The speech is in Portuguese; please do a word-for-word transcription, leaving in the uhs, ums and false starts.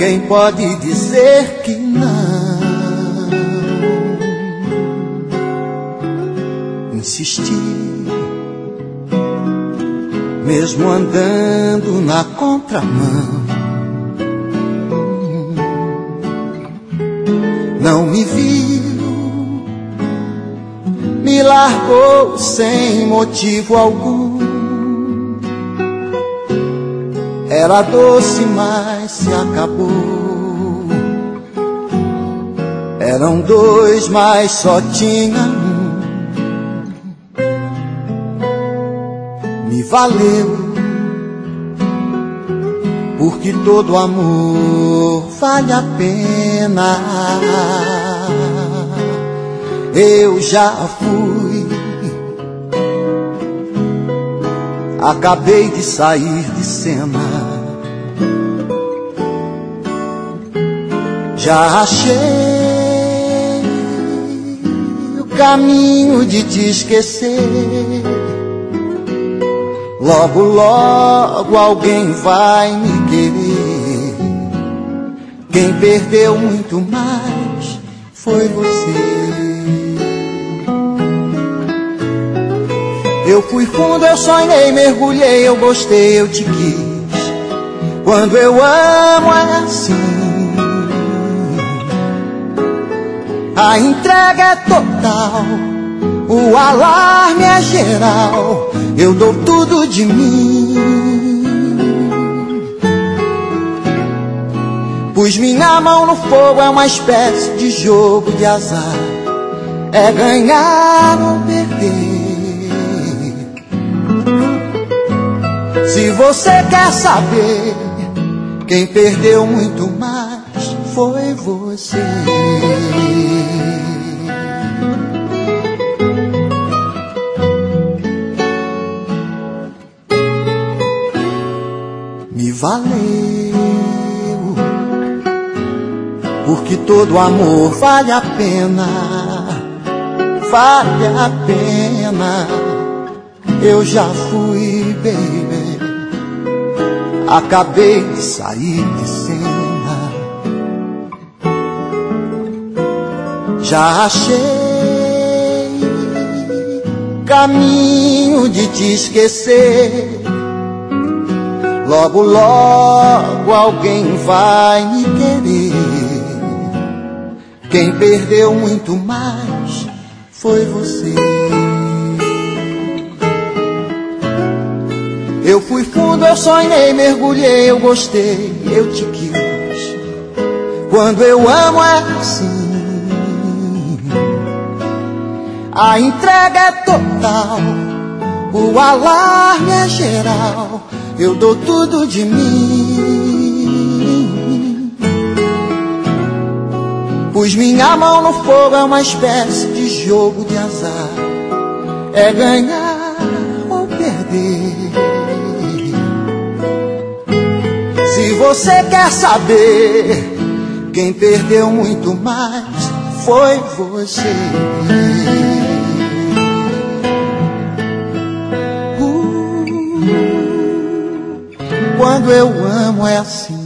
Quem pode dizer que não? Insisti, mesmo andando na contramão. Não me viu, me largou sem motivo algum. Era doce, mas se acabou. Eram dois, mas só tinha um. Me valeu, porque todo amor vale a pena. Eu já fui, acabei de sair de cena. Já achei o caminho de te esquecer. Logo, logo alguém vai me querer. Quem perdeu muito mais foi você. Eu fui fundo, eu sonhei, mergulhei, eu gostei, eu te quis. Quando eu amo é assim. A entrega é total, o alarme é geral. Eu dou tudo de mim. Pus minha mão no fogo, é uma espécie de jogo de azar. É ganhar ou perder. Se você quer saber, quem perdeu muito mais foi você. Me valeu, porque todo amor vale a pena, vale a pena. Eu já fui, baby, acabei de sair de cena. Já achei caminho de te esquecer. Logo, logo alguém vai me querer. Quem perdeu muito mais foi você. Eu fui fundo, eu sonhei, mergulhei, eu gostei, eu te quis. Quando eu amo é assim. A entrega é total, o alarme é geral. Eu dou tudo de mim. Pus minha mão no fogo, é uma espécie de jogo de azar. É ganhar ou perder. Se você quer saber, quem perdeu muito mais foi você. Quando eu amo é assim.